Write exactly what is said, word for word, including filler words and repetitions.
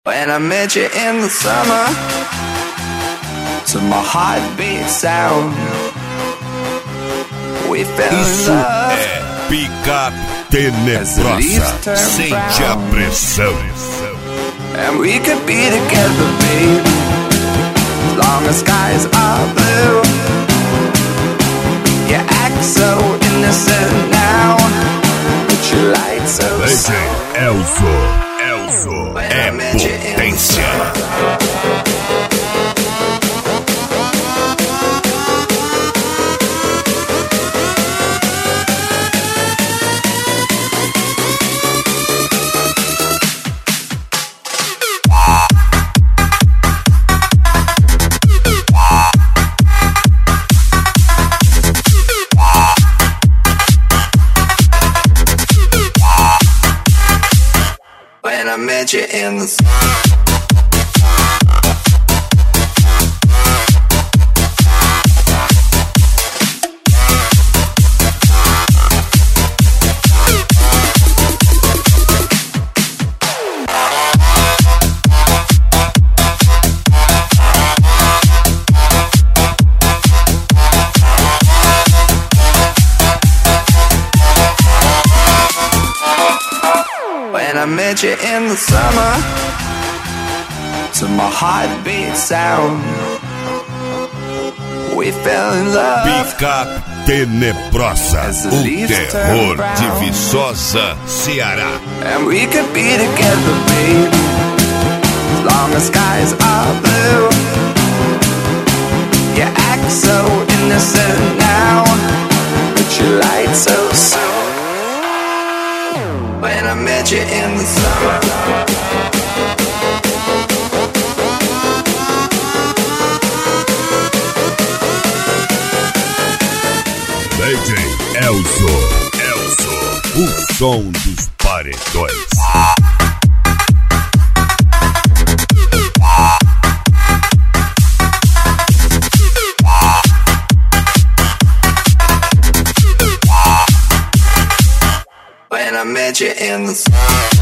When I met you in the summer, to my heartbeat sound, we fell in Isso love. é Picape Tenebrosa. Sente a pressão. And we could be together, babe, as long as skies are blue. You act so innocent now, but you lied so Vem, Elzo. Elzo é potência. When I met you in the When I met you in the summer, to my heartbeat sound, we fell in love. Picape Tenebrosa, o terror de Viçosa, Ceará. And we could be together, baby, as long as skies are blue. You act so innocent now, but you lied so soon. When I met you in the summer, D J Elzo, Elzo, o som dos paredões. when I met you in the summer.